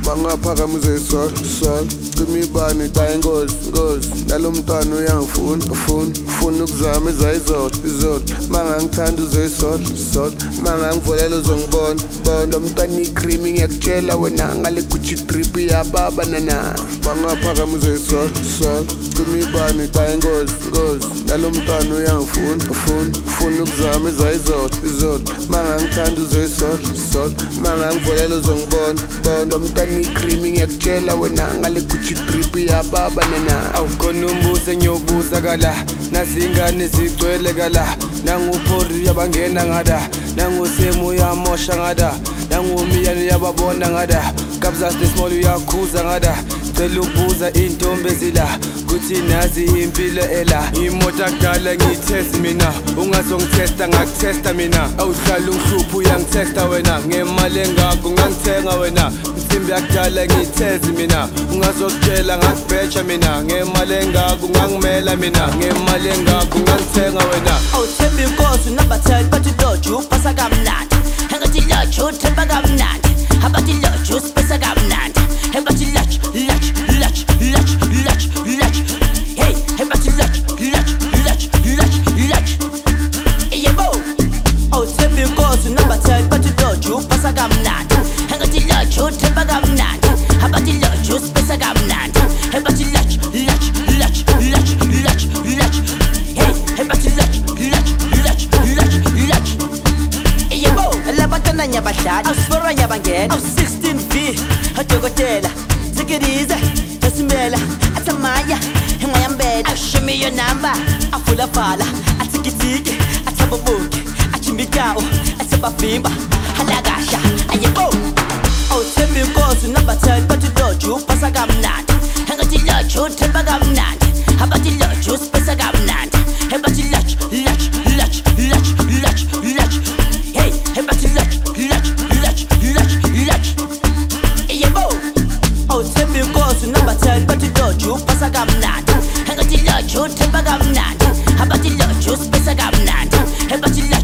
bangaphakamise isol cima ibani xa ingozi nalo mntwana uyangifuna ukuzama izayizodwa mangangithanda uzoyisodwa mangangivulela uzongibona lo mntwana ikrimi ngiyakutshela wena ngale Gucci drip iyababa nana bangaphakamise isol cima ibani xa ingozi nalo mntwana uyangifuna ukuzama izayizodwa mangangithanda uzoyisodwa mangangivulela uzongibona lo mntwana ikrimi ngiyakutshela wena ngale Gucci drip iyababa nana awukhona umbuzo engiyobuza kala nazingane zigcwele kala nanguphori yabangena ngada nangusemu uyamosha ngada nangumiyane yababona ngada kabza small uyakhuza ngada cela ukubuza intombi ezila kuthi nazi impilo ela imoto akudala ngiyithest mina ungazongithesta ngakuthesta mina awuhlala ungihlupha uyangithesta wena ngemali engako ngangithenga wena insimbi yakudala ngiyithezi mina ungazokutshela ngakubheja mina ngemali engako ngangimela mina ngemali engako ngangithenga wena awuthemba inkosi unabatheli bathi loju upasa kamnandi engathi loju uthemba kamnandi abathi loju usipesa kamnandi engathi loju hey engathi loju yebo awuthemba inkosi unabatheli bathi loju upasa kamnandi engathi loju uthemba kamnandi abathi loju usipesa kamnandi engathi loju hey engathi yebo labantwana nyabadlali awusifora nyabangena awu-16V adokotela zikirize esimela athamaya engwayambela show me your number afulafala atsikitsiki athabobuki achimbikawo athebavimba halakasha ayebo awuthemba inkosi unabatheli bathi loju upasa kamnandi engathi loju uthemba kamnandi abathi loju usipesa kamnandi engathi loju hey engathi yebo awuthemba inkosi unabatheli bathi loju upasa kamnandi engathi loju uthemba kamnandi abathi loju usipesa kamnandi engathi